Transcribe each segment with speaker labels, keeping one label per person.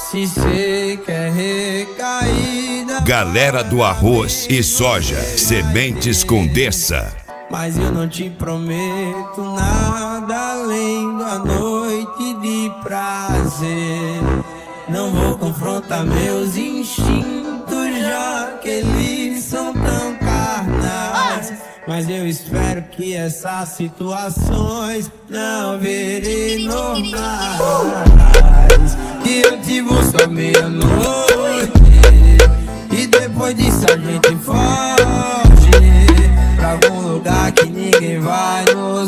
Speaker 1: Se cê quer recaída,
Speaker 2: Galera do arroz e soja, sementes Condessa.
Speaker 1: mas eu não te prometo nada além da noite de prazer. Não vou confrontar meus instintos, já que eles são tão carnais. Mas eu espero que essas situações não virem normais. Que eu te busco à meia-noite e depois disso a gente foge pra algum lugar que ninguém vai nos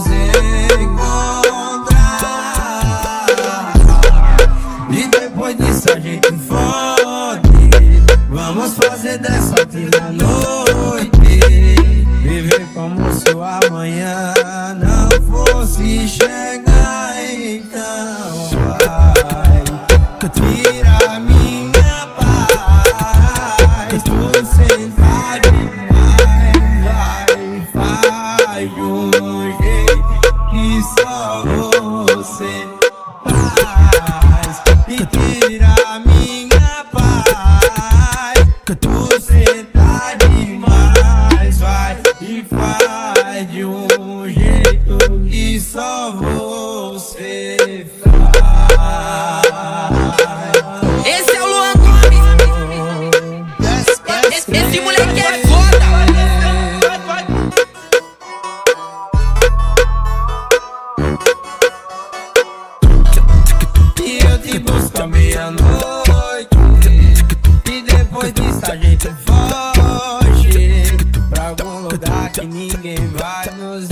Speaker 1: encontrar. E depois disso a gente foge. Vamos fazer dessa última noite viver como se o amanhã não fosse chegar. Então vai, tira minha paz, tu sentar demais, faz de um jeito que só você faz. E tira minha paz, tu sentar demais, vai e faz de um jeito que só você faz.
Speaker 3: Esse é o Luan Gomes. Esse moleque é foda.
Speaker 1: E eu te busco à meia-noite e depois disso a gente foge pra algum lugar que ninguém vai nos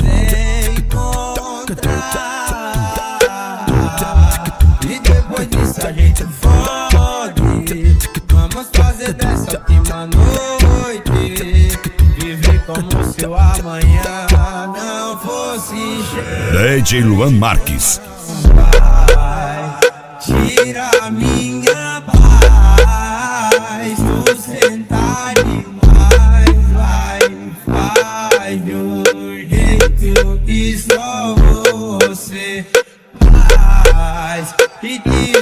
Speaker 1: encontrar. E depois disso a gente foge. Vamos fazer dessa última noite viver como se o amanhã não fosse chegar.
Speaker 2: DJ Luan Marques.
Speaker 1: Vai, tira minha paz, tu sentar demais, vai, faz de um jeito que só você faz. E tira